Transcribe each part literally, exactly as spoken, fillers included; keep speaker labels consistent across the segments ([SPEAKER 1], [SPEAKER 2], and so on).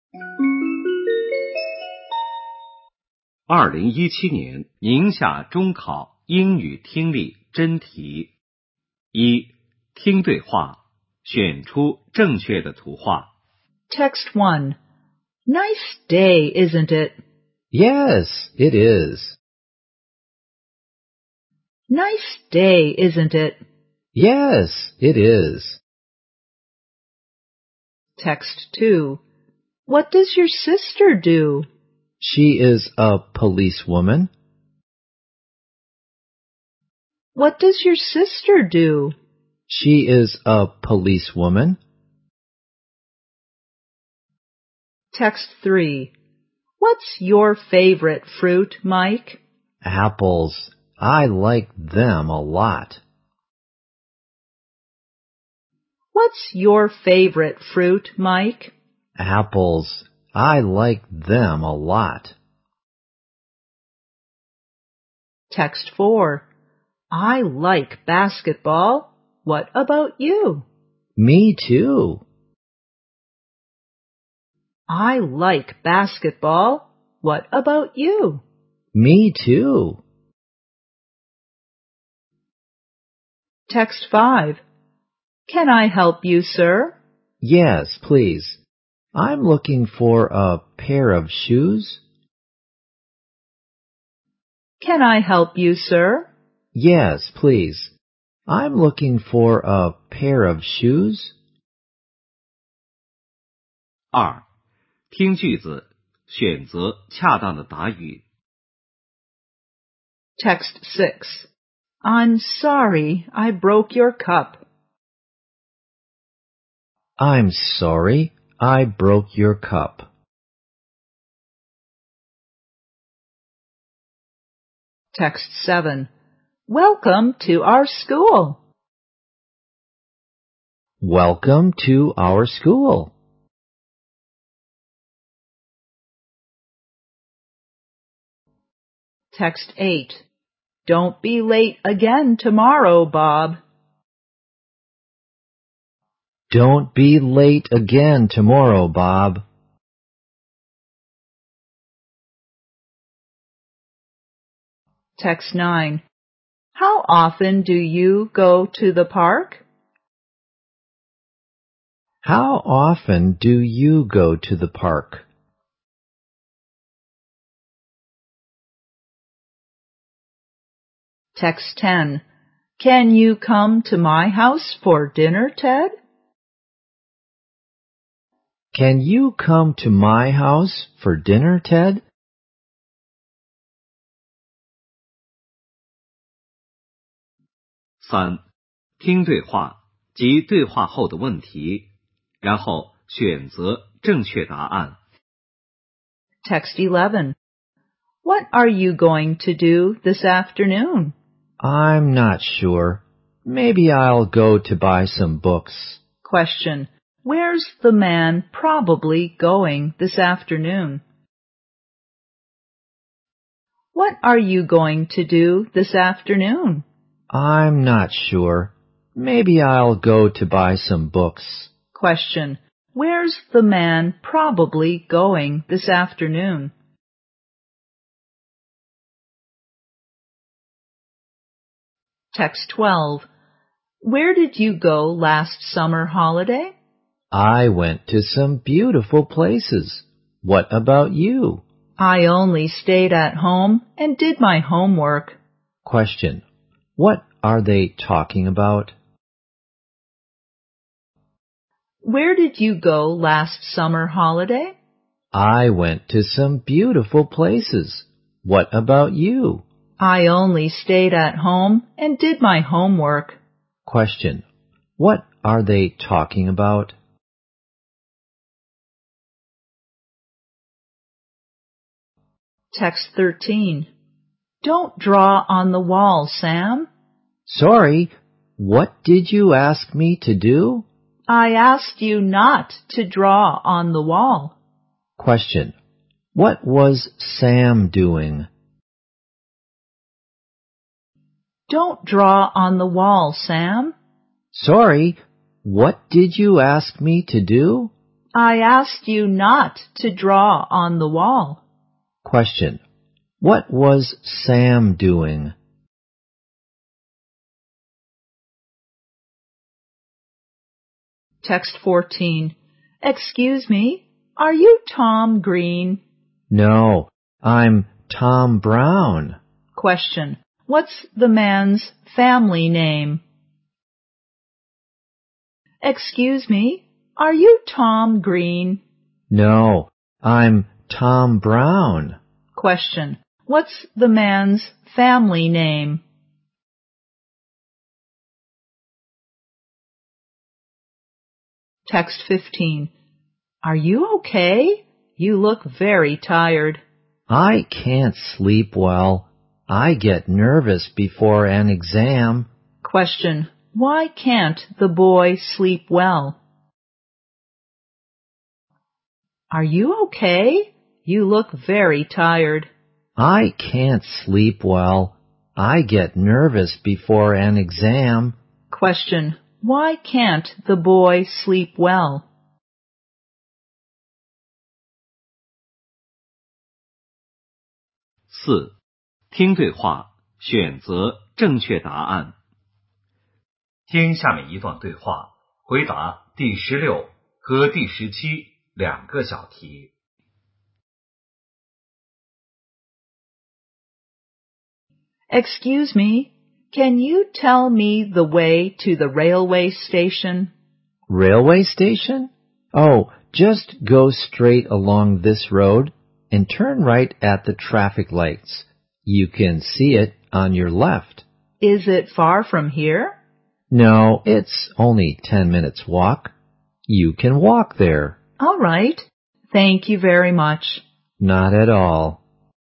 [SPEAKER 1] 二零一七年宁夏中考英语听力真题：一、听对话，选出正确的图画。
[SPEAKER 2] Text one. Nice day, isn't it?
[SPEAKER 3] Yes, it is.
[SPEAKER 2] Nice day, isn't it?
[SPEAKER 3] Yes, it is.
[SPEAKER 2] Text two. What does your sister do?
[SPEAKER 3] She is a policewoman.
[SPEAKER 2] What does your sister do?
[SPEAKER 3] She is a policewoman.
[SPEAKER 2] Text three. What's your favorite fruit, Mike?
[SPEAKER 3] Apples. I like them a lot.
[SPEAKER 2] What's your favorite fruit, Mike?
[SPEAKER 3] Apples. I like them a lot.
[SPEAKER 2] Text four. I like basketball. What about you?
[SPEAKER 3] Me too.
[SPEAKER 2] I like basketball. What about you?
[SPEAKER 3] Me too.
[SPEAKER 2] Text five. Can I help you, sir?
[SPEAKER 3] Yes, please. I'm looking for a pair of shoes.
[SPEAKER 2] Can I help you, sir?
[SPEAKER 3] Yes, please. I'm looking for a pair of shoes.
[SPEAKER 1] 二、听句子，选择恰当的答语。
[SPEAKER 2] Text six. I'm sorry I broke your cup.
[SPEAKER 3] I'm sorry I broke your cup.
[SPEAKER 2] Text seven. Welcome to our school.
[SPEAKER 3] Welcome to our school.
[SPEAKER 2] Text eight. Don't be late again tomorrow, Bob.
[SPEAKER 3] Don't be late again tomorrow, Bob.
[SPEAKER 2] Text nine. How often do you go to the park?
[SPEAKER 3] How often do you go to the park?
[SPEAKER 2] Text ten. Can you come to my house for dinner, Ted?
[SPEAKER 3] Can you come to my house for dinner, Ted?
[SPEAKER 1] 三、听对话及对话后的问题，然后选择正确答案。
[SPEAKER 2] Text eleven. What are you going to do this afternoon?
[SPEAKER 3] I'm not sure. Maybe I'll go to buy some books.
[SPEAKER 2] Question. Where's the man probably going this afternoon? What are you going to do this afternoon?
[SPEAKER 3] I'm not sure. Maybe I'll go to buy some books.
[SPEAKER 2] Question. Where's the man probably going this afternoon? Text twelve. Where did you go last summer holiday?
[SPEAKER 3] I went to some beautiful places. What about you?
[SPEAKER 2] I only stayed at home and did my homework.
[SPEAKER 3] Question. What are they talking about?
[SPEAKER 2] Where did you go last summer holiday?
[SPEAKER 3] I went to some beautiful places. What about you?
[SPEAKER 2] I only stayed at home and did my homework.
[SPEAKER 3] Question. What are they talking about?
[SPEAKER 2] Text thirteen. Don't draw on the wall, Sam.
[SPEAKER 3] Sorry, what did you ask me to do?
[SPEAKER 2] I asked you not to draw on the wall.
[SPEAKER 3] Question. What was Sam doing?
[SPEAKER 2] Don't draw on the wall, Sam.
[SPEAKER 3] Sorry, what did you ask me to do?
[SPEAKER 2] I asked you not to draw on the wall.
[SPEAKER 3] Question. What was Sam doing?
[SPEAKER 2] Text fourteen. Excuse me, are you Tom Green?
[SPEAKER 3] No, I'm Tom Brown.
[SPEAKER 2] Question. What's the man's family name? Excuse me, are you Tom Green?
[SPEAKER 3] No, I'm Tom Brown.
[SPEAKER 2] Question. What's the man's family name? Text fifteen. Are you okay? You look very tired.
[SPEAKER 3] I can't sleep well. I get nervous before an exam.
[SPEAKER 2] Question. Why can't the boy sleep well? Are you okay? You look very tired.
[SPEAKER 3] I can't sleep well. I get nervous before an exam.
[SPEAKER 2] Question. Why can't the boy sleep well?
[SPEAKER 1] 四、听对话，选择正确答案。听下面一段对话，回答第十六和第十七两个小题。
[SPEAKER 2] Excuse me, can you tell me the way to the railway station?
[SPEAKER 3] Railway station? Oh, just go straight along this road and turn right at the traffic lights. You can see it on your left.
[SPEAKER 2] Is it far from here?
[SPEAKER 3] No, it's only ten minutes walk. You can walk there.
[SPEAKER 2] All right. Thank you very much.
[SPEAKER 3] Not at all.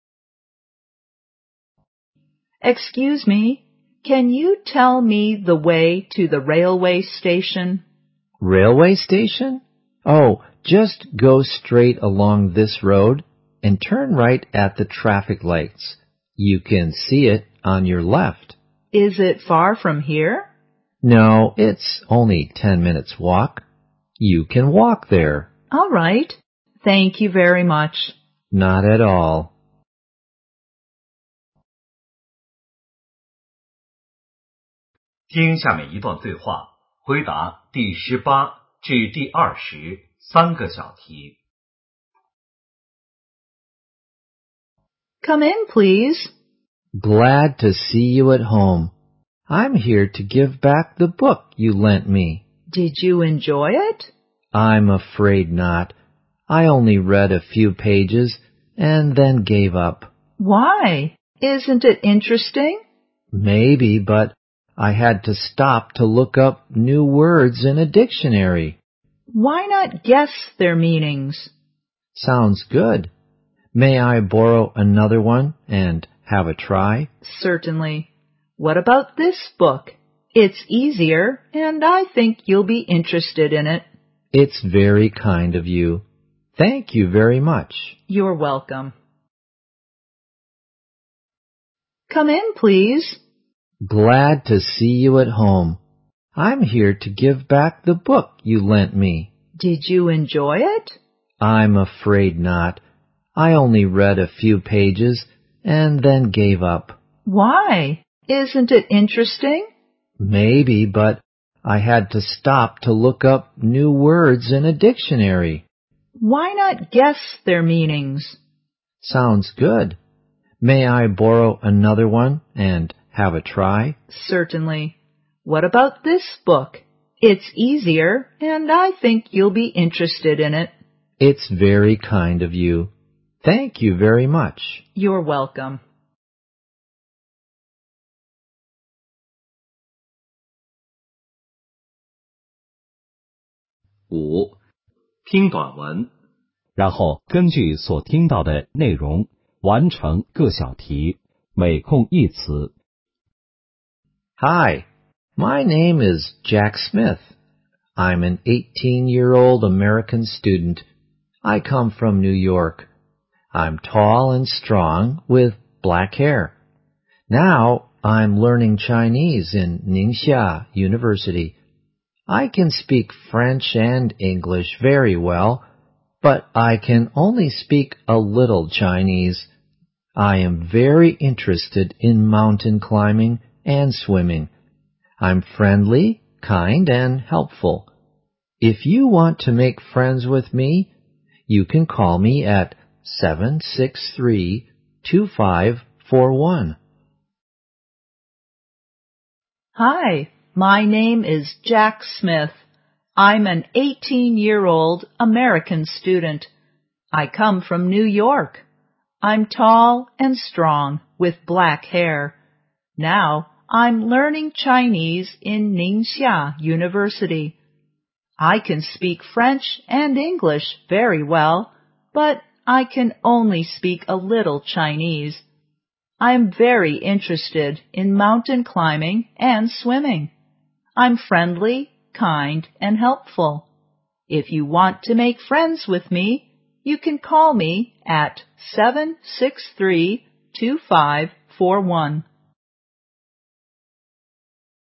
[SPEAKER 2] Excuse me, can you tell me the way to the railway station?
[SPEAKER 3] Railway station? Oh, just go straight along this road and turn right at the traffic lights. You can see it on your left.
[SPEAKER 2] Is it far from here?
[SPEAKER 3] No, it's only ten minutes walk. You can walk there.
[SPEAKER 2] All right. Thank you very much.
[SPEAKER 3] Not at all.
[SPEAKER 1] 听下面一段对话，回答第十八至第二十三个小题。
[SPEAKER 2] Come in, please.
[SPEAKER 3] Glad to see you at home. I'm here to give back the book you lent me.
[SPEAKER 2] Did you enjoy it?
[SPEAKER 3] I'm afraid not. I only read a few pages and then gave up.
[SPEAKER 2] Why? Isn't it interesting?
[SPEAKER 3] Maybe, but I had to stop to look up new words in a dictionary.
[SPEAKER 2] Why not guess their meanings?
[SPEAKER 3] Sounds good. May I borrow another one and have a try?
[SPEAKER 2] Certainly. What about this book? It's easier, and I think you'll be interested in it.
[SPEAKER 3] It's very kind of you. Thank you very much.
[SPEAKER 2] You're welcome. Come in, please.
[SPEAKER 3] Glad to see you at home. I'm here to give back the book you lent me.
[SPEAKER 2] Did you enjoy it?
[SPEAKER 3] I'm afraid not. I only read a few pages and then gave up.
[SPEAKER 2] Why? Isn't it interesting?
[SPEAKER 3] Maybe, but I had to stop to look up new words in a dictionary.
[SPEAKER 2] Why not guess their meanings?
[SPEAKER 3] Sounds good. May I borrow another one and have a try?
[SPEAKER 2] Certainly. What about this book? It's easier, and I think you'll be interested in it.
[SPEAKER 3] It's very kind of you. Thank you very much.
[SPEAKER 2] You're welcome.
[SPEAKER 1] 五、听短文，然后根据所听到的内容完成各小题，每空一词。
[SPEAKER 3] Hi, my name is Jack Smith. I'm an eighteen-year-old American student. I come from New York. I'm tall and strong with black hair. Now I'm learning Chinese in Ningxia University. I can speak French and English very well, but I can only speak a little Chinese. I am very interested in mountain climbing and swimming. I'm friendly, kind, and helpful. If you want to make friends with me, you can call me at seven six three, two five four one.
[SPEAKER 2] Hi, my name is Jack Smith. I'm an eighteen-year-old American student. I come from New York. I'm tall and strong with black hair. Now I'm learning Chinese in Ningxia University. I can speak French and English very well, but I can only speak a little Chinese. I'm very interested in mountain climbing and swimming. I'm friendly, kind, and helpful. If you want to make friends with me, you can call me at seven six three, two five four one.